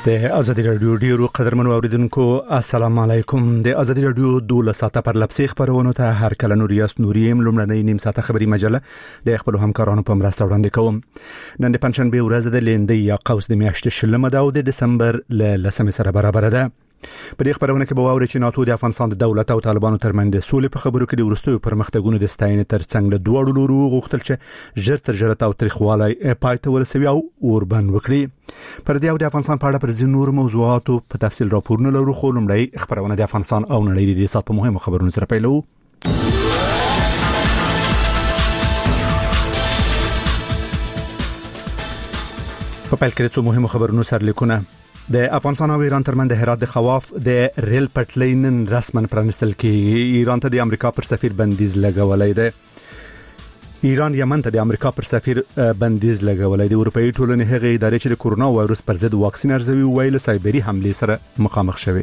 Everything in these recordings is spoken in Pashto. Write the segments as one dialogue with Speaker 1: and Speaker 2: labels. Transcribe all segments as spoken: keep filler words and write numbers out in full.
Speaker 1: د ازادي رادیو ډیرو قدرمنو اوریدونکو السلام علیکم. د ازادي رادیو دوله ساعته پر لپسې خبرونه ته هر کله نوریاس نوریم لمړنۍ نیم ساعته خبري مجله د خپل همکارانو په مرسته وړاندې کوم. نن د پنځشنبه ورځ د لیندې یا قوس د میاشتې شلمه ده او د دسمبر ل لسمه سره برابر ده. په دې خبرونه کې به واوري چې ناتو د افغانستان د دولت او طالبانو ترمنځ د سولې په خبرو کې د ورستیو پرمختګونو د ستاینې ترڅنګ له دوه لورو غوښتل چې ژر تر ژره او تاریخوالي پای ته ورسوي او اوربند وکړي. پر دې او د افغانستان په اړه پر ځینو نور موضوعاتو په تفصیل راپورونه لرو، خو لومړی خبرونه د افغانستان او نړۍ د دې سات په مهمو خبرونو سره پیلو. په پیل کې څو مهمو خبرونو سره لیکونه. د افغانستان او ایران ترمنځ د هرات د خواف د ریل پټلۍ نن رسماً پرانستل کیږي. ایران ته د امریکا پر سفیر بندیز لګولای دی. ایران یمن ته د امریکا پر سفیر بندیز لګولای دی. اروپאי ټولنې هغه ادارې چې د کورونا وایروس پر ضد واکسین ارزوي ویل سایبری حمله سره مخامخ شوه.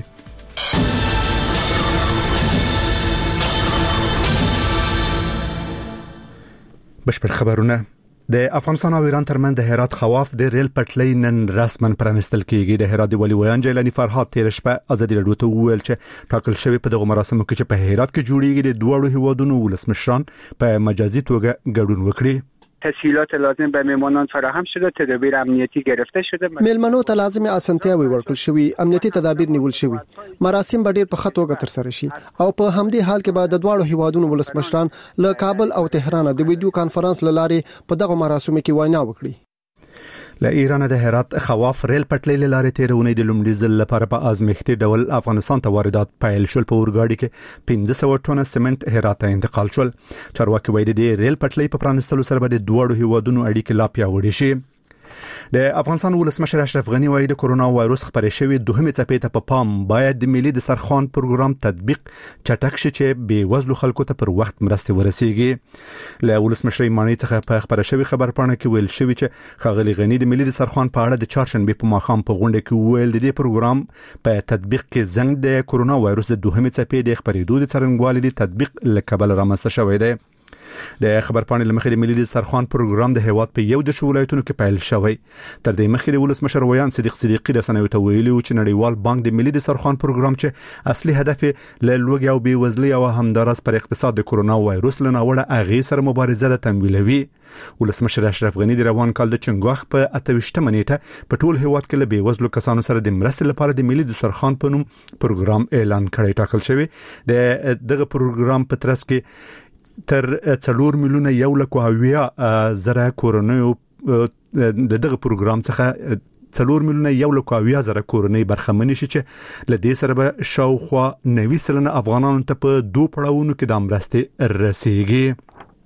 Speaker 1: بشپړ خبرونه. د افغانستان او ایران ترمنځ د هرات خواف د ریل پټلۍ نن رسماً پرانستل کیږي. د هرات ولی ویان جیلانی فرهاد تیر شپه ازادي رادیو ته ویل چې ټاکل شوی په دغه مراسمو کې چې په هرات کې جوړیږي د دوه هیوادونو ولسمشران په مجازي توګه ګډون وکړي.
Speaker 2: تسهیلات لازم به مهمانان فراهم شده، تدابیر امنیتی گرفته شده.
Speaker 3: مهمانو ته لازم اسانتیاوي ورکړل شوی، امنیتی تدابیر نیول شوی. مراسم به ډیر په خط توګه تر سره شي او په همدې حال کې به د دوه هیوادونو ولسمشران له کابل او تهران د ویډیو کانفرنس لارې په دغه مراسمو کې وینا وکړي.
Speaker 1: له ایران د هرات خواف ریل پټلۍ لارې تیرونې د لومړي ځل لپاره په ازمایښتي ډول افغانستان ته واردات پیل شول. په اورګاډي کې پنځه سوه ټنه سیمنټ هرات ته انتقال شول. چارواکي وایي د ریل پټلۍ په پرانستلو سره به د دوه هیوادونو اړیکې لا پیاوړې شي. د افغانستان ولسمشر اشرف غنی وایي د کورونا وایروس خبرې شوی دوهمه څپې ته په پام باید د ملي دسترخوان پروګرام تطبیق چټک شي چې بې وزلو خلکو ته پر وخت مرسته ورسیږي. له ولسمشر مانی څخه په خبره شوی خبرپاڼه کې ویل شوی چې خاغلی غنی د ملي دسترخوان په اړه د چهارشنبه په ماښام په غونډه کې ویل د دې پروګرام په تطبیق کې زنګ د کورونا وایروس د دوهمه څپې د خبرېدو د څرنګوالي د تطبیق لکبل رامنځته شوی دی. د خبرپاڼې لمخې د ملي دسترخوان پروګرام د هیواد په یو د ولایتونو کې پیل شوی. تر دې مخکې د ولسمشر ویان صدیق صدیقی رسنیو ته ویلي چې نړیوال بانک د ملي دسترخوان پروګرام چې اصلي هدف له لوږې او بېوزلۍ او همدارس پر اقتصاد د کورونا وایروس له ناوړه اغېز سره مبارزه ده تمویلوي. ولسمشر اشرف غنی د روان کال د چنګواخ په اته ویشتمه نیټه په ټول هیواد کې له بېوزلو کسانو سره د مرستې لپاره د ملي دسترخوان په نوم پروګرام اعلان کړی. ټاکل شوی د دغه پروګرام په ترڅ کې تر څلور میلیونه یو لک اویا زره کورنۍ د دغه پروګرام څخه څلور میلیونه یو لک اویا زره کورنۍ برخمن شي چې ل دې سره به شاوخوا نوي سلنه افغانانو ته په دوه پړاوونو کې د مرستې رسیږي.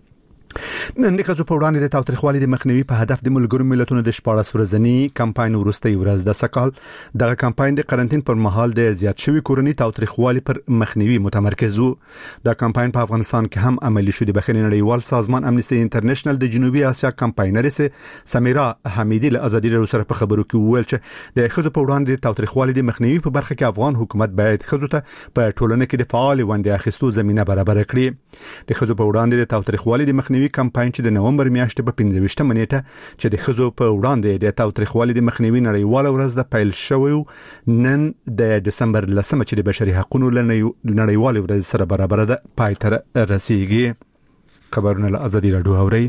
Speaker 1: نن د ښځو په وړاندې د تاوتریخوالي د مخنیوي په هدف د ملګرو ملتونو د شپاړس ورځني کمپاین وروستۍ ورځ د سکال دغه کمپاین د قرنټین پر مهال د زیات شوی کورنۍ تاوتریخوالي پر مخنیوي متمرکز وو. دا کمپاین په افغانستان کې هم عملی شو. د بخښنې نړیوال سازمان امنیستي انټرنیشنل د جنوبي اسیا کمپاینر سمیرا حمیدی له ازادي رادیو سره په خبرو کې وویل چې د ښځو په وړاندې د تاوتریخوالي د مخنیوي په برخه کې افغان حکومت باید ښځو ته په ټولنه کې د فعال ونډې اخیستو زمينه برابر کړي. د ښځو په وړاندې د تاوتریخوالي د مخنیوي کمپاین چې د نومبر میاشتې په پنځه ویشتمه نیټه چې د ښځو په وړاندې د تاوتریخوالي د مخنیوي نړیواله ورځ د پیل شوی نن د دسمبر لسمه چې د بشري حقوقو نړیواله ورځ سره برابر ده پای ته رسیږي. خبرونه له ازادي رادیو اوري.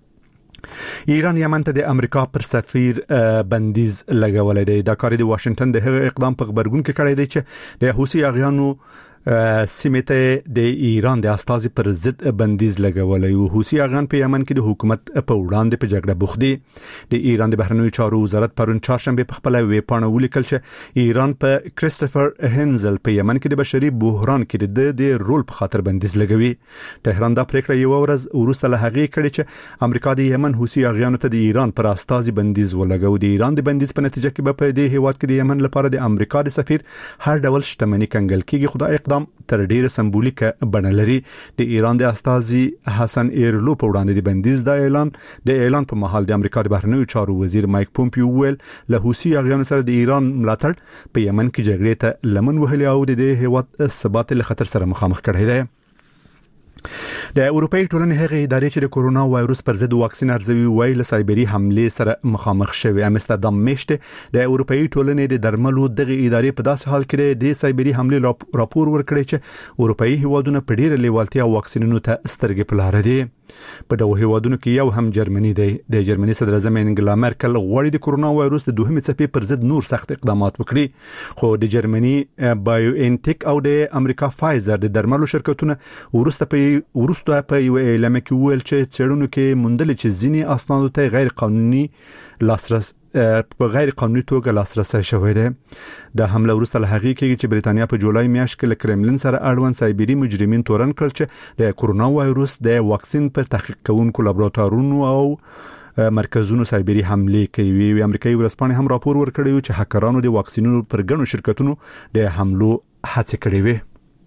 Speaker 1: ایران یمن ته د امریکا پر سفیر بندیز لګولای دی. دا کار د واشنگټن د هغه اقدام په خبرګون کې کړی دی چې د حوثي اغیانو سیمه ته د ایران د استازي پر ضد بندیز لګولای او حوثي اغیان په یمن کې د حکومت په وړاندې په جګړه بوخت دي. د ایران د بهرنیو چارو وزارت پرون چهارشنبه په خپل ویب پاڼه ولیکل چې ایران په کریسټوفر هنزل په یمن کې د بشري بحران کې د رول په خاطر بندیز لګوي. تهران دا پریکړه یو ورځ وروسته له هغه کړي چې امریکا د یمن حوثي اغیانو ته د ایران پر استازي بندیز ولګو. د ایران د بندیز په نتیجه کې په دې هیواد کې د یمن لپاره د امریکا د سفیر هر ډول شتمنۍ کنګل کیږي. خدای اقدام تر ډیره سمبولیکه بڼه لري. د ایران د استازي حسن ایرلو په وړاندې د بندیز د اعلان د اعلان په محل د امریکا د بهرنیو چارو وزیر مایک پومپیو ویل له حوثي اغیانو سره د ایران ملاتړ په یمن کې جګړې ته لمن وهلي او د دې هیواد ثبات له خطر سره مخامخ کړی دی. د اروپאי ټولنې هغه ادارې چې د کورونا وایروس پر ضد واکسین ارزوي ویل سایبری حمله سره مخامخ شوی. امستردام میشته د اروپאי ټولنې د درملو دغه ادارې په داسې حال کې د سایبری حمله راپور ورکړی چې اروپאי هیوادونه په ډیره لیوالتیا واکسینونو ته سترګې په لار دي. په دغه هیوادونو کې یو هم جرمني دی. د جرمني صدر اعظم انګلا مرکل غواړي د کورونا وایروس د دوهمې څپې پر ضد نور سخت اقدامات وکړي، خو د جرمني بایو انټیک او د امریکا فایزر د درملو شرکتونه ورسته په ورسته په یو اعلان کې ویل چې چېرونو کې موندل چې ځینی اسنادو ته غیر قانوني لاسرسي په غیر قانوني توګه لاسرسي شوی دی. د حمله ورسته له هغې کېږي چې بریتانیا په جولای میاشت کې له کرملین سره اړوند سایبری مجرمین تورن کړل چې د کورونا وایروس د واکسین پر تحقیق کوونکو لابراتوارونو او مرکزونو سایبری حمله کوي. امریکایي ورځپاڼې هم راپور ورکړی چې هکرانو د واکسینونو پر ګڼو شرکتونو د حملو هڅه کړې وي.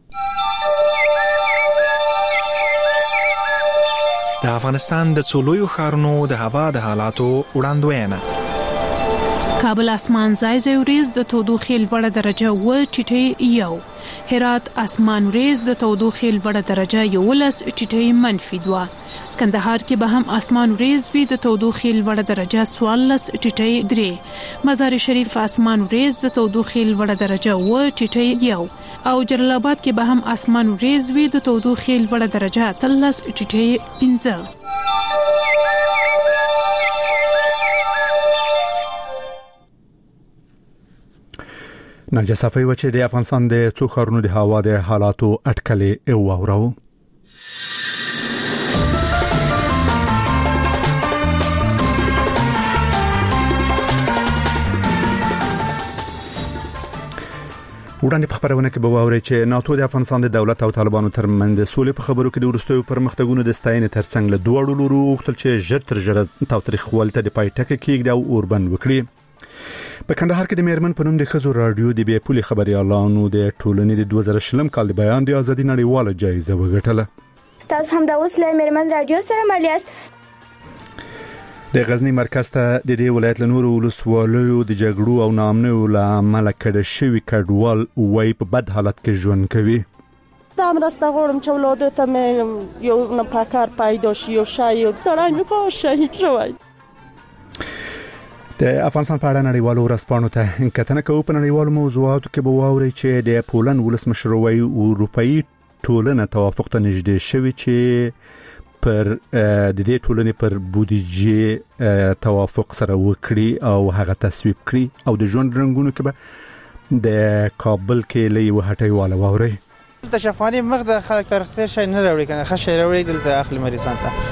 Speaker 4: د افغانستان د څولویو ښارونو د هوا د حالاتو وړاندوینه.
Speaker 5: کابل اسمان ځای ځای وریځ د تودوخې لوړه درجه و ټیټي یو. هرات اسمان وریځ د تودوخې لوړه درجه یولس ټیټي منفي دوه. کندهار کې به هم اسمان وریځ وي د تودوخې لوړه درجه څوارلس ټیټي درې. مزار شریف اسمان وریځ د تودوخې لوړه درجه و ټیټي یو. او جلال آباد کې به هم اسمان وریځ وي د تودوخې لوړه درجه اتلس ټیټي پنځه.
Speaker 1: ناجا صفای و چې د افغانستان د څو ښارونو د هوا د حالاتو اټکلې واورو. وړاندې په خبرونه کې به واوري چې ناتو د افغانستان د دولت او طالبانو ترمنځ د سولې په خبرو کې د ورستیو پرمختګونو د ستاینې ترڅنګ له دوه لورو وغوښتل چې ژر تر ژره تاوتریخوالي ته د پای ټکی کېږدي او اوربند وکړي. په کندهار کې د میرمن په نوم د ښځو رادیو د بې پولې خبريالانو د ټولنې د دوه زره شلم کال د بیان د ازادي نړیواله جایزه وګټله.
Speaker 6: تاسو هم د اوس له میرمن رادیو سره مالیاست.
Speaker 1: د غزنی مرکز ته د دې ولایت له نورو ولسوالیو د جګړو او ناامنیو له امله کډه شوي کډوال وای په بد حالت کې ژوند کوي.
Speaker 7: دا مرسته غواړم چې ولادو ته مې یو نپاکار پیدا شي او شای یو سړی مې په شهید شوی.
Speaker 1: د افغانستان په اړه نړیوالو ورځپاڼو ته کتنه کوو. په نړیوالو موضوعاتو کې به واوري چې د پولند ولسمشر وايي اروپאי ټولنه توافق ته نږدې شوی چې پر د دې ټولنې پر بودیجه توافق سره وکړي او هغه تصویب کړي او د ژوند رنګونو کې به د کابل کې لې وهټي والا ووري.
Speaker 8: د شفاني مخ د خلک ترخه شي نه راوړي کنه خشه راوړي دلته اخلي مریضان ته.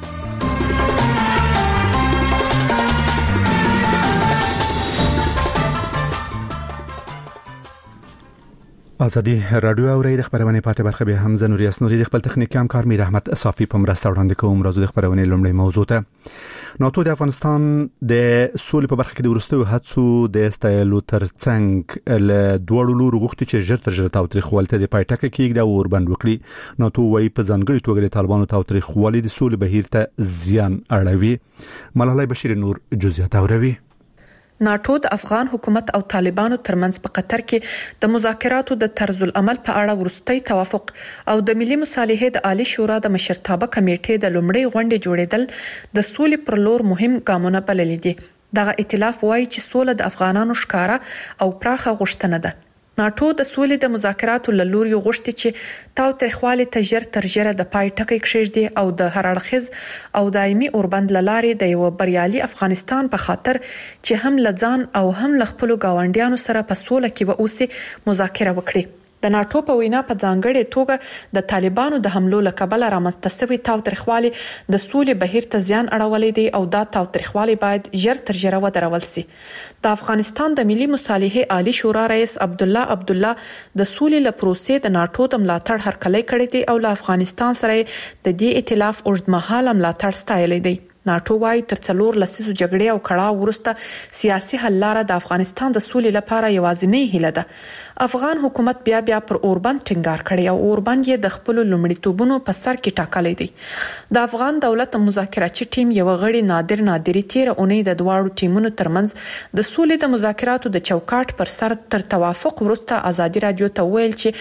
Speaker 1: ازادي رادیو او ری د خبرونه پاتې برخه به هم زنوري اسنوري د خپل تخنیکی همکار میر احمد صافي په مرسته وړاندې کوم. راځو د خبرونه لومړی موضوع ته. ناتو د افغانستان د سولې په برخه کې د ورستیو هڅو د استایلو ترڅنګ له دوړو لورو غوښتي چې ژر تر ژره تاوتریخوالي ته د پای ټکی کېږي او اوربند وکړي. ناتو وايي په ځانګړي توګه د طالبانو تاوتریخوالي د سولې بهیر ته زیان اړوي. ملالۍ بشیر نور جزئیات اوروي.
Speaker 9: ناتو د افغان حکومت او طالبانو ترمنځ په قطر کې د مذاکراتو د طرز العمل په اړه ورستۍ توافق او د ملي مصالحې د عالی شورا د مشرتابه کمیټې د لومړۍ غونډې جوړیدل د سولې پر لور مهم ګامونه بلل دي. دغه ائتلاف وایي چې سوله د افغانانو ښکارا او پراخه غوښتنه ده. ناتو د سولې د مذاکراتو له لوري غوښتي چې تاوتریخوالي ته ژر تر ژره د پای ټکی کېږدي او د هر اړخیز او دایمي اوربند لارې د یو بریالي افغانستان په خاطر چې هم لځان او هم ل خپل گاونډیانو سره په سوله کې به اوسې مذاکره وکړي. د ناتو په وینا په ځانګړي توګه د طالبانو د حملو لکبل رامنځته شوی تاوتریخوالي د سولې بهیر ته زیان اړولې دي او دا تاوتریخوالي باید ژر تر ژره ودرول شي. د افغانستان د ملي مصالحې عالی شورا رئیس عبد الله عبد الله د سولې له پروسې د ناتو د ملاتړ هرکلی کړی دی او له افغانستان سره د دې ائتلاف اوږدمهاله ملاتړ ستایلی دی. ناتو وايي تر څلور لسیزو جګړې او کړاو وروسته سیاسي حل لاره د افغانستان د سولې لپاره یوازینی هیله ده. افغان حکومت بیا بیا پر اوربند ټینګار کړی او اوربند یې د خپل لومړیتوبونو په سر کې ټاکلی دی. د افغان دولت مذاکراتي ټیم یو غړي نادر نادری تیر اونۍ د دواړو ټیمونو ترمنځ د سولې د مذاکراتو د چوکاټ پر سر تر توافق وروسته ازادي رادیو ته ویل چې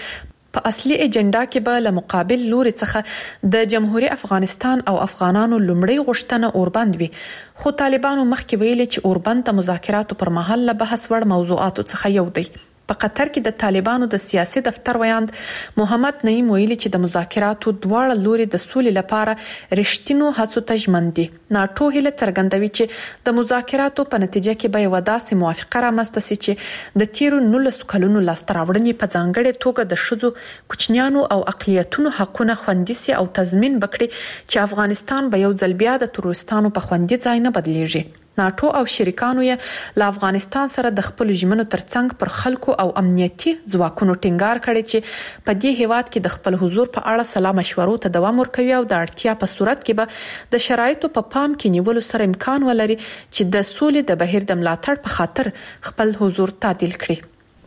Speaker 9: په اصلي ایجنډا کې به له مقابل لوري څخه د جمهوریت افغانستان او افغانانو لومړی غوښتنه اوربند وي، خو طالبانو مخکې ویلي چې اوربند د مذاکراتو پر مهال له بحث وړ موضوعاتو څخه یو دی. په قطر کې د طالبانو د سیاسي دفتر ویاند محمد نعیم ویلي چې د مذاکراتو دواړه لوري د سولې لپاره رښتینو هڅو ته ژمن دي. ناټو هیله څرګندوي چې د مذاکراتو په نتیجه کې به یو داسې موافقه رامنځته شي چې د تیرو نولسو کلونو لاسته راوړنې په ځانګړې توګه د ښځو، کوچنیانو او اقلیتونو حقونه خوندي سي او تضمین وکړي چې افغانستان به یو ځل بیا د تروریستانو په خوندي ځای نه بدلیږي. ناټو او شریکانو یې له افغانستان سره د خپل ژمنو ترڅنګ پر خلکو او امنیتي ځواکونو ټینګار کړی چې په دې هیواد کې د خپل حضور په اړه سلا مشورو ته دوام ورکوي او د اړتیا په صورت کې به د شرایطو په پام کې نیولو سره امکان ولري چې د سولې د بهیر د ملاتړ په خاطر خپل حضور تعدیل کړي.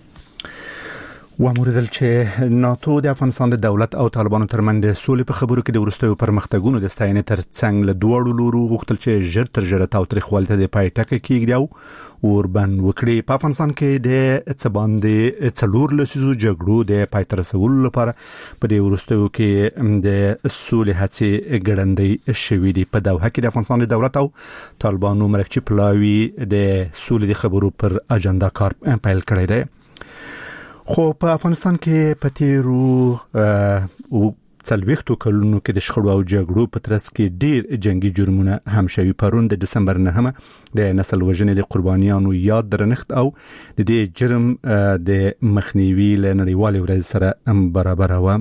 Speaker 1: واموردل چې ناتو د افغانستان د دولت او طالبانو ترمنځ د سولې په خبرو کې د ورستیو پرمختګونو د ستاینې ترڅنګ له دوړو لورو غوښتل چې ژر تر ژره تاوتریخوالي ته د پای ټکی کېږدي او اوربند وکړي. په افغانستان کې د څباندې څلور لسیزو جګړو د پای ته رسولو لپاره په دې ورستیو کې د سولې هڅې ګړندۍ شوې دي. په دوحه کې د افغانستان د دولت او طالبانو مرکچی پلاوی د سولې د خبرو پر اجنډا کار پیل کړی دی. خو په افغانستان کې په تیرو او څلويختو کلونو کې د شخړو او جګړو په ترڅ کې ډیر جنگي جرمونه هم شوي. پرون د دسمبر نهمه د نسل وژنې د قربانیانو یاد درنښت او د دې جرم د مخنیوي له نړیوالې ورځ سره برابر و.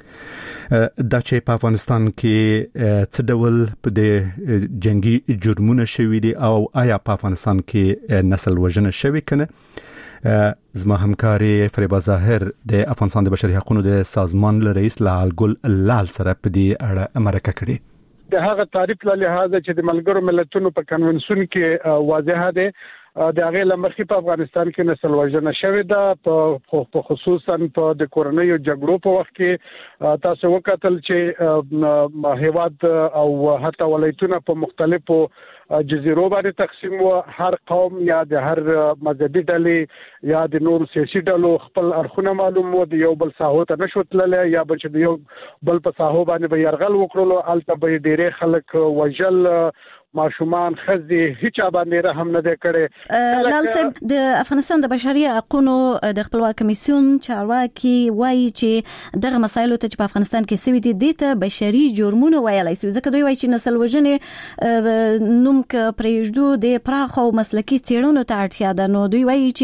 Speaker 1: دا چې په افغانستان کې څه ډول په د جنگي جرمونه شوي دي او آیا په افغانستان کې نسل وژنه شوي کنه، زما همکاري فریبا ظاهر د افغانستان د بشري حقوقو د سازمان رئیس لال ګل لال سره په دې اړه مرکه کړې.
Speaker 10: د هغه تعریف له لحاظه چې د ملګرو ملتونو په کنونسیون کې واضح ده د هغه لمخې په افغانستان کې نسل وژنه شوې ده، په خصوصا په د کورنۍ جګړو په وخت کې تاسو وکتل چې هیواد او حتی ولایتونه په مختلفو جزیرو باندې تقسیم و، هر قوم یا د هر مذهبي ډلې یا د نور سیاسي ډلو خپل اړخونه معلوم و، د یو بل ساحو ته نشو تللی یا بل چې یو بل په ساحو باندې به يرغل وکړلو، الته به ډېرې خلک وژل، ماشومان خزي هیڅ باندې رحم نه دی کړي.
Speaker 11: لال صاحب د افغانستان د بشري حقوقو د خپلواک کمیسیون چارواکي وایي چې دغه مسایلو ته چې په افغانستان کې سوي دي دته بشري جرمونه ویلای شي، ځکه دوی وایي چې نسل وژنې نوم ک پرېږدو د پراخ او مسلکي څېړنو ته اړتیا ده. نو دوی وایي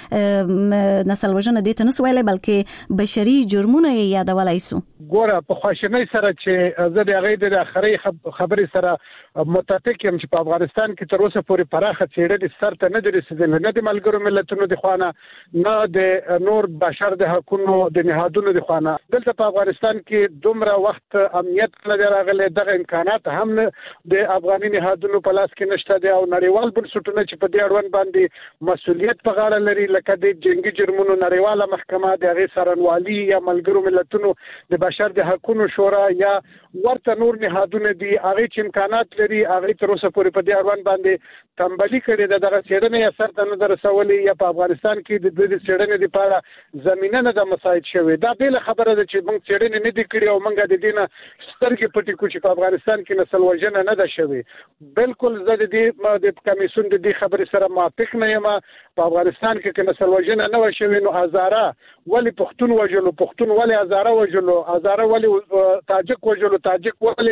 Speaker 11: چې نسل وژنه دته نه ویلای بلکې بشري جرمونه یې یادولای شي.
Speaker 10: ګوره په خواشنۍ سره چې زه د هغه د اخري خبرې سره متفق یم چې په افغانستان کې تر اوسه پورې پراخه څېړنې سر ته نه دي رسیدلې، نه د ملګرو ملتونو د خوانه نه د نور بشر د حقوقو د نهادونو د خوانه. دلته په افغانستان کې دومره وخت امنیت نه دی راغلی، دغه امکانات هم د افغاني نهادونو په لاس کې نشته دي او نړیوال بنسټونه چې په دې اړوند باندې مسؤلیت په غاړه لري لکه د جنگي جرمونو نړیواله محکمه، د هغې څارنوالي یا ملګرو ملتونو د بشر د حقوقو شورا یا ورته نور نهادونه دي، هغه چې امکانات لري هغه تر اوسه پورې په دې اړوند باندې تنبلي کړې ده. دغه څېړنې یا سر ته نه رسولې یا په افغانستان کې د دې څېړنې لپاره زمينه نه ده مساعد شوې. دا بل خبره ده چې موږ څېړنې نه دي کړې او موږ د دې نه سترګې پټې کړو چې په افغانستان کې نسل وژنه نه ده شوې. بالکل زه د دې د کمیسیون د دې خبرې سره موافق نه یم. په افغانستان کې نسل وژنه نه و شوې نو هزاره ولی پښتون وجلو، پښتون ولی هزاره وجلو، هزاره ولی تاجک وجلو، تاجک ولی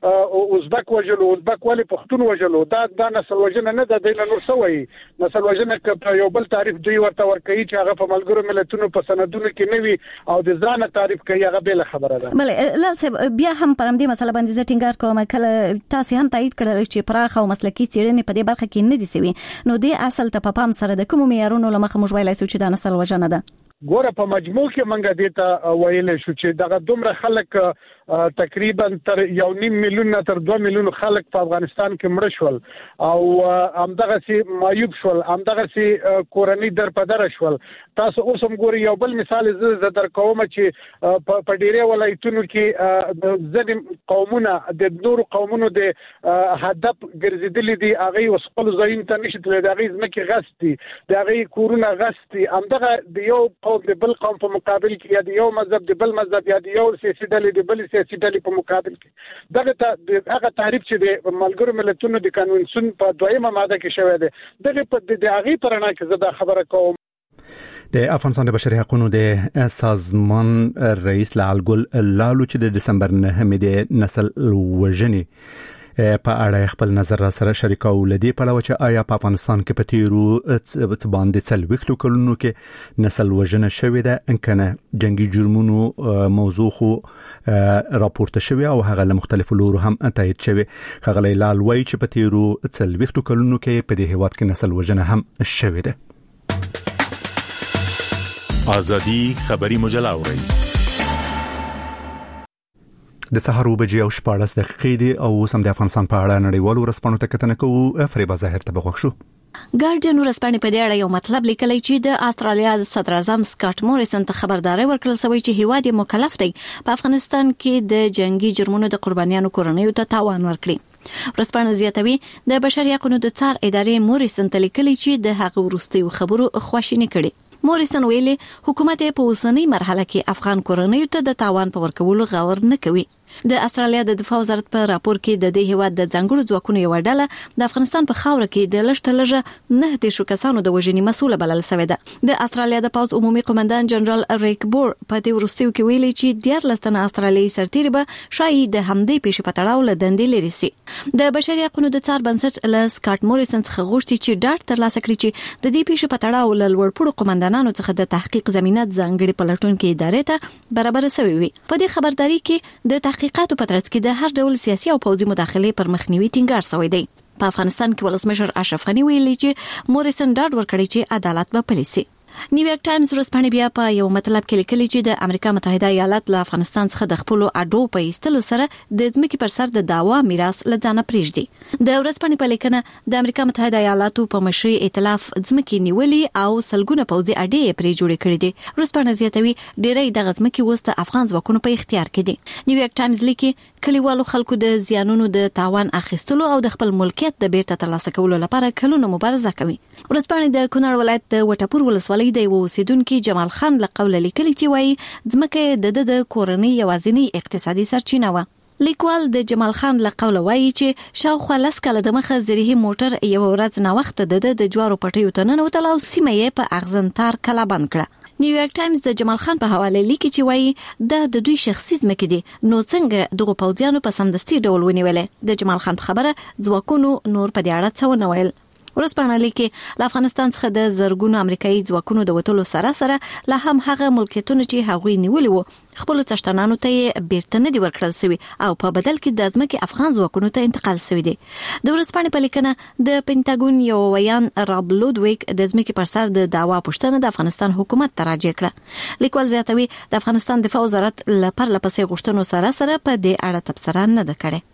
Speaker 10: ازبک وجلو، ازبک ولی پښتون وجلو. دا دا نسل وژنه نه ده، د نور سوي نسل وژنه ک یو بل تعریف دی ورته ورکوي چې هغه په ملګرو ملتونو په سندونو کې نه وي او د ځان تعریف کوي، هغه بل خبره ده.
Speaker 11: بلې لال صاحب بیا هم پر دې مسله باندې زه ټینګار کوم، کله تاسو هم تایید کړل چې پراخ او مسلکي څېړنې په دې برخه کې نه دي سوي، نو دې اصل ته په پام سره د کوم معیارونو لمخه موږ ویلای شو چې دا نسل وژنه ده؟
Speaker 10: ګوره په مجموع کې منګه دیتا ویل شو چې دغه دومره خلک تقریبا تر یو نیم میلیون تر دوه میلیون خلک په افغانستان کې مړ شول او همدغه سي مایوب شول، همدغه سي کورنۍ در په در شول. تاسو اوس هم ګوري یو بل مثال زه در کوم چې په ډیره ولایتونو کې ځینې قومونه د نورو قومونو د هدف ګرځیدلې دي، هغه اوس خپل ځین ته نشي تللی، هغه ځمکې غصب دي، هغه کورونه غصب دي. همدغه د یو قوم د بل قوم په مقابل کې یا د یو مذهب د بل مذهب یا د یو سیاسي ډلې د بل سیاسي ډلې په مقابل کې دغه هغه تعریف چې د ملګرو ملتونو د قانونسون په دویمه ماده کې شوی دی دغه په د هغه پرنا کې زه دا خبره کوم.
Speaker 1: د افغانستان د بشري حقوقو د سازمان رئیس لال ګل لالو چې د دسمبر نهمې د نسل وژنې په اړه خپل نظر را سره شریکو لدی په لور چې آیا په افغانستان کې په تیرو باندې څلويختو کلونو کې نسل وژنه شوې ده ان کنه جنگي جرمونو موضوع خو راپورته شوی او هغه له مختلفو لورو هم تایید شوی. خغلی لال وایي چې په تیرو څلويختو کلونو کې په دې هیواد کې نسل وژنه هم شوې ده.
Speaker 12: آزادی خبری مجله اورئ
Speaker 1: د سحر وبجې او شپاړس دقیقې دي او سم د افغانستان په اړه نړیوالو رسپانو ته کتنه کوو. فریبا ظاهر ته بغوښ شو.
Speaker 11: ګارډین ورسپانې په دې اړه یو مطلب لیکلی چې د استرالیا د صدر اعظم سکاټ موریسن ته خبرداري ورکړل شوی چې هیواد یې مکلف دی په افغانستان کې د جنگي جرمونو د قربانیانو کورنیو ته تاوان ورکړي. ورسپانې زیاتوي د بشري حقوقو د څار ادارې موریسن ته لیکلی چې د هغه وروستي خبرو خواشینی کړي. موریسن ویلي حکومت په اوسنۍ مرحله کې افغان کورنیو ته د تاوان په ورکولو غور نه کوي. د استرالیا د دفاع وزارت په راپور کې د دې هیواد د ځانګړو ځواکونو یو ډله د افغانستان په خاوره کې د لشت لږه نه د شو کسانو د وژنې مسوله بلل شوې ده. د استرالیا د پوز عمومي قومندان جنرال ریک بور په دې ورستیو کې ویلي چې ډیر لستنه استرالیایي سرتیري به شاید د همدې پیښې په تړاو له دندې لري سي. د بشري حقوقو د څار بنسټ له سکاټ موریسن څخه غوښتي چې ډاټ ترلاسه کړي چې د دې پیښې په تړاو له لوړپوړو قومندانانو څخه د تحقیق زمينه ځانګړي پلټونکو ادارې ته برابر شوی وي. په دې خبرداري کې د تحقیقاتو په ترڅ کې د هر ډول سیاسي او پوځي مداخلې پر مخنیوي ټینګار شوی دی. په افغانستان کې ولسمشر اشرف غنی ویلي چې موریسن ډاډ ورکړي چې عدالت به پلي سي. نیویارک ټایمز ورځپاڼه بیا په یو مطلب کې لیکلي چې د امریکا متحده ایالات له افغانستان څخه د خپل اډو په ایستلو سره د ځمکې پر سر د داوا میراث لدانه پریږدي. د ورځپاڼې په لیکنه د امریکا متحده ایالاتو په مشرۍ ائتلاف ځمکې نیولې او سلګونه پوځي اډې پرې جوړې کړې دي. ورځپاڼه زیاتوي ډېرې د ځمکې وسط افغان ځواکونو په اختیار کې دي. نیویارک ټایمز لیکي کلیوالو خلکو د زیانونو د تاوان اخیستلو او د خپل ملکیت د بیرته ترلاسه کولو لپاره کلونه مبارزه کوي. ورځپاڼه د کونړ ولایت د وټپور ولسوالۍ د اوسیدونکو جمال خان له قوله لیکلي چې وایي ځمکه د د کورنۍ یوازینی اقتصادي سرچینه و. لیکوال د جمال خان له قوله وایي چې شاوخوا لس کاله د مخه زریحي موټر یو ورځ نه وخت د د جوارو پټیو ته ننوتل او سیمه یې په اغزنتار کلا بند کړه. نیویارک ټایمز د جمال خان په حواله لیکي چې وایي د د دوی شخصي ځمکې دي نو څنګه دغه پوځیانو په سمدستي ډول ونیولې. د جمال خان په خبره ځواکونو نور په دې اړه څه ونه ویل. ورځپاڼه لیکي له افغانستان څخه د زرګونو امریکایي ځواکونو د وټولو سره سره لا هم هغه ملکیتونه چې هغوی نیولي وو خپل څښتنانو ته بیرته نه دي ورکړل شوی او په بدل کې د ځمکې افغان ځواکونو ته انتقال شوی دي. د ورځپاڼې په لیکنه د پینټاګون یو ویان راب لودویک د ځمکې پر سر د داوا پوښتنه د افغانستان حکومت ته راجع کړه. لیکوال زیاتوي د افغانستان دفاع وزارت له پرله پسې غوښتنو سره سره په دې اړه تبصره نه ده کړې.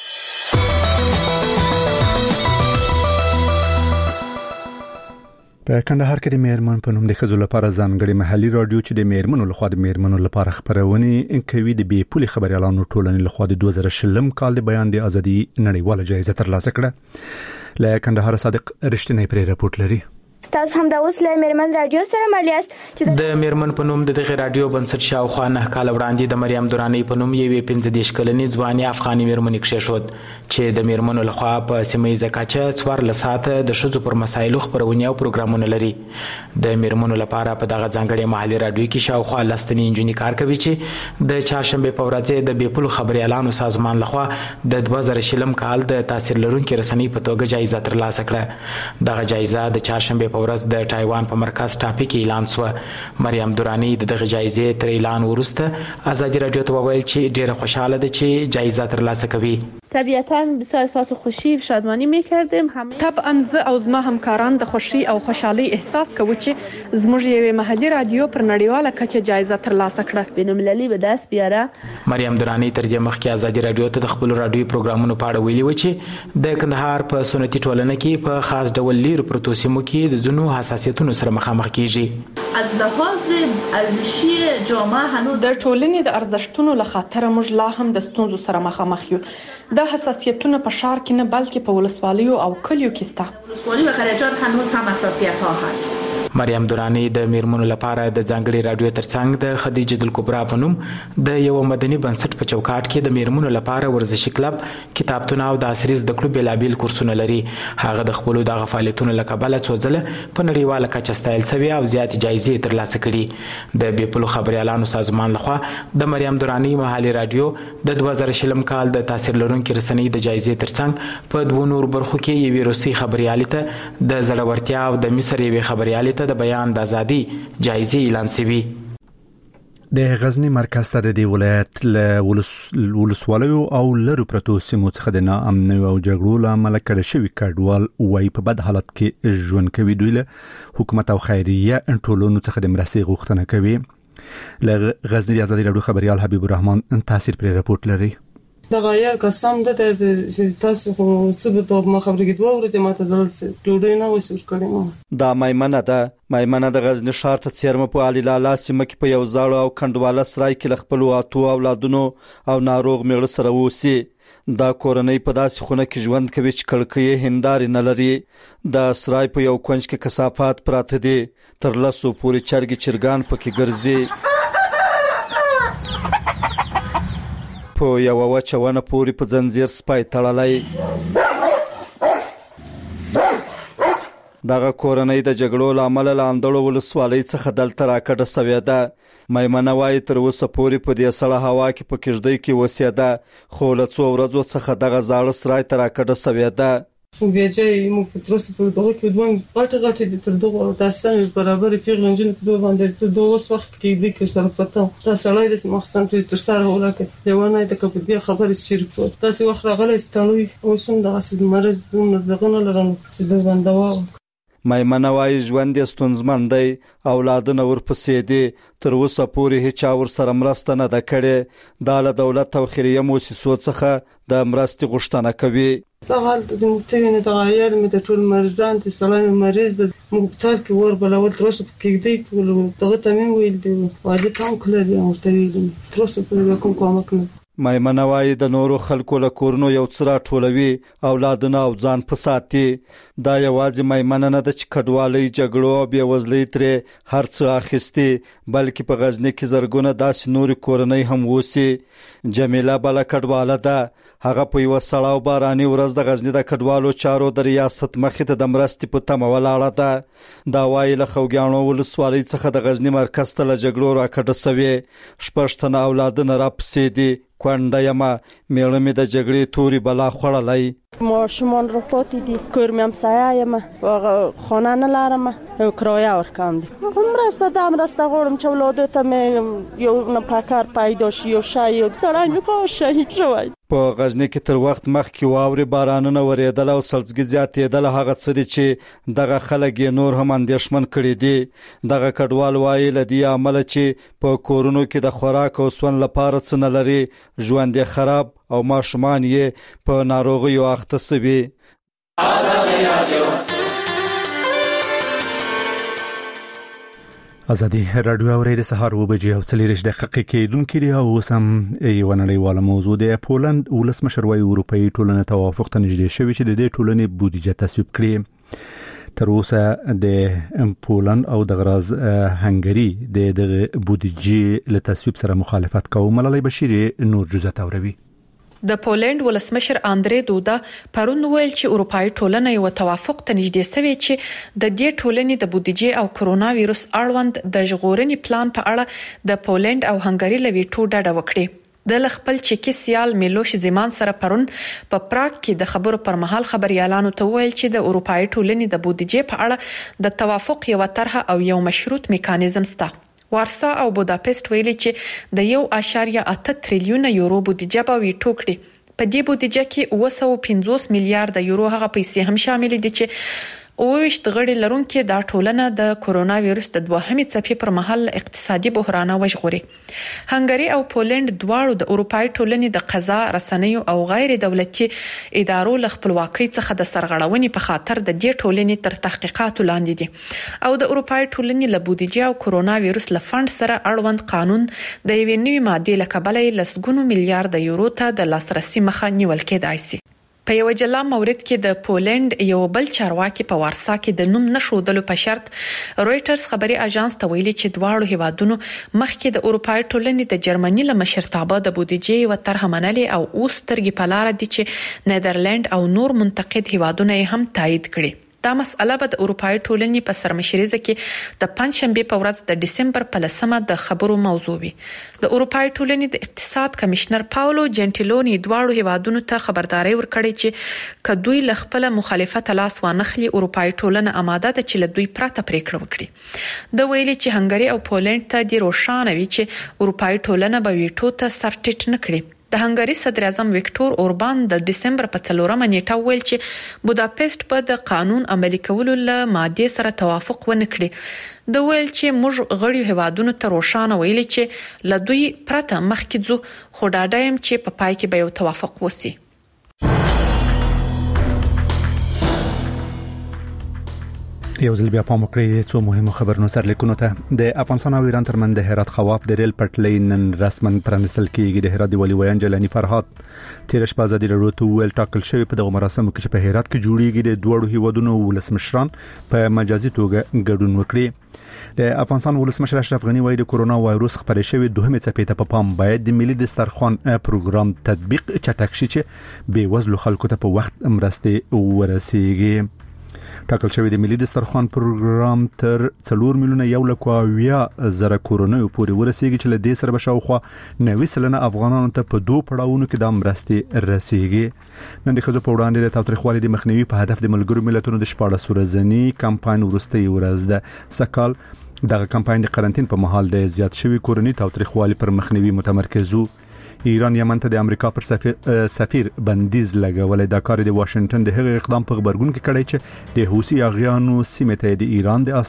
Speaker 1: په کندهار کې د میرمن په نوم د ښځو لپاره ځانګړي محلي رادیو چې د میرمنو لخوا د میرمنو لپاره خبرونه کوي د بي پولي خبريالانو ټولنې لخوا د دوه زره شلم کال د بیان د ازادي نړیواله جایزه ترلاسه کړه. له کندهار صادق رښتینی پرې راپورټ لري.
Speaker 6: تاسو هم د اوس له میرمن رادیو سره مالیاست
Speaker 13: چې د میرمن په نوم د دغه رادیو بنسټ شاوخوا نه کال وړاندې د مریم دورانی په نوم یوې پنځه دیش کلنې ځواني افغاني میرمنې کښېښود چې د میرمنو لخوا په سیمه کچه څوارلس ساعته د ښځو پر مسایلو خبرونه او پروګرامونه لري. د میرمنو لپاره په دغه ځانګړي محلي رادیو کې شاوخوا لستنی انجنیر کار کوي چې د چهارشنبه په ورځ د بیپول خبريالانو سازمان لخوا د دوه زره شلم کال د تاثیر لرونکي رسنۍ په توګه جایزه ترلاسه کړه. دغه جایزه د چهارشنبه په ورځ د تایوان په مرکز ټاپیک اعلان شو. مریم دورانی د دغه جایزې تر اعلان وروسته ازادي رادیو ته وویل چې ډیره خوشاله ده چې جایزه ترلاسه کوي.
Speaker 7: طبیعتاً بسیار احساس خوشی و شادمانی میکردیم.
Speaker 9: طبعا زه او زما همکاران د خوشی او خوشحالي احساس کوو چې زموږ یوې محلي رادیو پر نړیواله کچه جایزه ترلاسه کړه.
Speaker 7: بین‌المللي به داس بیاره.
Speaker 13: مریم دورانی تر دې مخکې ازادي رادیو ته د خپل رادیو پروګرامونو په اړه ویلي و چې د کندهار په سنتي ټولنه کې په خاص ډول لیر پروتو سیمو کې د ځینو حساسیتونو سره مخامخ کیږي.
Speaker 14: از لحاظ ارزشي جامعه هنوز
Speaker 9: د ټولنې د ارزښتونو له خاطر موږ لا هم د ستونزو سره مخامخ یو. دا حساسیتونه په شهر کې نه بلکې په ولسوالیو او کلیو کې شته.
Speaker 14: ولسوالی و خرجات هنوز هم حساسیت ها هست.
Speaker 13: مریم درانی د میرمنو لپاره د ځانګړي رادیو ترڅنګ د خدیجه الکبرا په نوم د یو مدني بنسټ په چوکاټ کې د میرمنو لپاره ورزشي کلب، کتابتون او د عصري زده کړو بیلابیل کورسونه لري. هغه د خپلو دغه فعالیتونو له کبله څو ځله په نړیواله کچه ستایل شوې او زیاتې جایزې ترلاسه کړي. د بې پولو خبریالانو سازمان لخوا د مریم درانی محلي رادیو د دوه زره شلم کال د تاثیر لرونکي رسنۍ د جایزې ترڅنګ په دوه نور برخو کې یوې روسي خبریالې ته د زړورتیا او د مصر یوې خبریالې ته د بیان د ازادي جایزې اعلان شوي.
Speaker 1: د غزنی مرکز ته د ولایت له ولسوالیو او لرو پرتو سیمو څخه د ناامنۍ او جګړو له امله کړه شوي کډوال وایي په بد حالت کې ژوند کوي. دوی له حکومت او خیریه ټولنو څخه د مرستې غوښتنه کوي. له غزنی ازادي راډیو خبريال حبیب الرحمن تاثیر پر رپورت لري.
Speaker 15: دغه یو قسم ده چې تاسو خو څه به په مخابره کې دوه ورځې ماته ځل ډوډۍ نه وسور کړم.
Speaker 16: دا مېمنه ده مېمنه د غزنی ښار ته څیرمه په علي لالا سیمه کې په یو ځاړو او کندواله سرای کې خپل واتو اولادونو او ناروغ میړه سره وسی. دا کورنۍ په داسې خونه کې ژوند کوي چې کړکۍ هندارې نه لري. د سرای په یو کونج کې کثافات پراته دي، تر لسو پورې چرګې چرګان پکې ګرځي. په یو وچونه پورې په زنجیر سپای تړلای. دغه کورنۍ د جګړو لامل لاندړو ولسوالۍ څخه دلته راکړه سوې ده. مېمنه وايي تر اوسه پورې په دې سړه هوا کې په کېږدۍ کې وسیده، خو له څو ورځو څخه دغه زاړه سرای ته راکړه سوې ده.
Speaker 15: بیا چې موږ په تر اوسه پورې دغه کې دوه غټ غټ تر دغه تاسو برابر پیغلن جن په دوه باندې څه دوه وخت کې د کې سره پته دا سړی د مخسن چې تر سره ولکه یو نه د کپ بیا خبرې شریک تاسو وخت راغلی ستړی او سم د اسید مرز دغه نه لرم چې د بندوا.
Speaker 16: مېمنه وايي ژوند یې ستونزمن دی، اولادونه ورپسې دي، تر اوسه پورې هیچا ورسره مرسته نه ده کړې. دا له دولت او خیریه مؤسسو څخه د مرستې غوښتنه کوي.
Speaker 15: دا حال د متګنې د عیال مې د ټول مریضان د سلام مریض د مختل کې ور بلول تر اوسه کې دی ټول دغه تمام ویل دی واجب هم کړی او تر اوسه پورې کوم کوم کړی.
Speaker 16: مېمنه وايي د نورو خلکو له کورونو یو څرا ټولوي، اولادونه او ځان په ساتي. دا یوازې مېمنه نه ده چې کډوالۍ، جګړو او بېوزلۍ ترې هر څه اخیستي، بلکې په غزنی کې زرګونه داسې نورې کورنۍ هم اوسي. جمیله بله کډواله ده. هغه په یوه سړه او باراني ورځ د غزنی د کډوالو چارو د ریاست مخې ته د مرستې په تمه ولاړه ده. دا وايي له خوږیاڼو ولسوالۍ څخه د غزنی مرکز ته له جګړو راکډه سوې. شپږ تنه اولادونه راپسې دي. کونډه یمه، میړه مې د جګړې توري بلا خوړلی.
Speaker 7: ماشومان را پاتې دي، کور مې هم سایه یم، خانه نه لرم، کرایه ورکوم دي. مرسته ده مرسته غواړم چې اولادو ته مې یو پکر پیدا شي، یو شی یو سړی مې خو شهید شوی.
Speaker 16: په غزنی کې تر وخت مخکې واورې بارانونه ورېدل او سړځګي زیاتېدل. هغه څه دي چې دغه خلک یې نور هم اندېښمن کړي دي. دغه کډوال وایي له دې امله چې په کورونو کې د خوراک او سون لپاره څه نه لري، ژوند یې خراب او ماشومان یې په ناروغیو اخته سوي.
Speaker 1: ازادي راډیو اوري د سهار و بجې او څلورش دقیقې کې دونکو دی او سم یو نړیواله موضوع دی. پولند ولسمشر وايي اروپאי ټولنه توافق ته نږدې شوی چې د دې ټولنې بودیجه تصویب کړي. تر اوسه د پولند او د غراز هنګری د بودیجې له تصویب سره مخالفت کوي. ملالۍ بشیر نور جزئیات اوروي.
Speaker 9: د پولند ولسمشر اندرې دودا پرون ویل چې اروپאי ټولنه یو توافق ته نږدې شوی چې د دې ټولنې د بودیجې او کرونا وایروس اړوند د ژغورنې پلان په اړه د پولند او هنګری لوي ټوډه ډډه وکړي. د خپل چکی سیال میلوش زمان سره پرون په پراګ کې د خبرو پر مهال خبريالانو ته ویل چې د اروپאי ټولنې د بودیجې په اړه د توافق یو طرحه او یو مشروط میکانیزم شته. وارسا او بوداپست ویلي چې د یو اشاریه اته تریلیون یورو بودیجه به وي ټوکړي. په دې بودیجه کې اوه سوه او پنځوس میلیارډ یورو هغه پیسې هم شامل دي چې اوویشت غړي لرونکي دا ټولنه د کورونا وایروس د دوهمې څپې پر مهال اقتصادي بحران وژغوري. هنګری او پولند دواړو د اروپאי ټولنې د قضا، رسنیو او غیر دولتي ادارو له خپلواکۍ څخه د سرغړونې په خاطر د دې ټولنې تر تحقیقاتو لاندې دي او د اروپאי ټولنې له بودیجه او کورونا وایروس له فند سره اړوند قانون د یوې نوې ماده له کبله لسګونو میلیارډ یورو ته د لاسرسي مخه نیول کېدای شي. په یو جلا مورد کې د پولند یو بل چارواکي په وارسا کې د نوم نشودلو په شرط رويټرز خبري اژانس ته ویلي چې دواړو هیوادونو مخکې د اروپای ټولنې د جرمني له مشرتابه د بودیجې او طرح منلي او اوس ترګي په لار دي چې نیدرلند او نور منتقد هیوادونه هم تایید کړي. دا مسأله به د اروپای ټولنې په سرمشريزه کې د پنځشنبه په ورځ د دسمبر په لسمه د خبرو موضوع وي. د اروپای ټولنې د اقتصاد کمشنر پاولو جنټیلونی دواړو هیوادونو ته خبرداري ورکړې چې کدوې ل خپل مخالفت لاس وانخلي اروپای ټولنه آماده ده چې له دوی پراته پریکړه وکړي. د ویلي چې هنګري او پولند ته د روښانه وي چې اروپای ټولنه به ویټو ته سر ټیټ نه کړي. د هنګري صدر اعظم وکټور اوربان د دسمبر په څلورمه نیټه ویل چې بوداپست په د قانون عملي کولو له ماده سره توافق ونه کړي. د ویل چې موږ غړي هیوادونو ته روښانه ویلي چې له دوی پرته مخکې ځو خو ډاډایم چې په پای کې به یو توافق وسی.
Speaker 1: یو ځل بیا پام وکړئ څو مهمه خبرونه سرلیکونو ته. د افغانستان او ایران ترمنځ د هرات خواف د ریل پټلۍ نن رسمن پرانستل کیږي. د هرات د ولي ویان جلانی فرهاد تیر شپه ازادي راډیو ته ویل ټاکل شوی په دغه مراسمو کې چې په هرات کې جوړیږي د دوړو هیوادونو ولسمشران په مجازي توګه ګډون وکړي. د افغانستان ولسمشر اشرف غنی وایي د کورونا وایروس خپرې شوی دوهمه څپې ته په پام باید د ملي دسترخوان پروګرام تطبیق چټک شي چې بې وزلو خلکو ته په وخت مرستې ورسیږي. ټاکل شوی د ملي دسترخوان پروګرام تر څلور میلیونه یو لک او اویا زره کورونو پورې ورسیږي چې له دې سره به شاوخوا نوي سلنه افغانانو ته په دوه پړاوونو کې د مرستې رسیږي. نن د ښځو په وړاندې د تاوتریخوالي د مخنیوي په هدف د ملګرو ملتونو د شپاړس ورځني کمپاین وروستۍ ورځ ده. سکال دغه کمپاین د قرنټین په مهال د زیات شوی کورنۍ تاوتریخوالي پر مخنیوي متمرکز وو. ایران یمن ته د امریکا پر سفیر, سفیر بندیز لګولې. دا کار د واشنگټن د هغه اقدام په خبرګون کې کړی چې د حوثي اغیانو سیمه ته د ایران د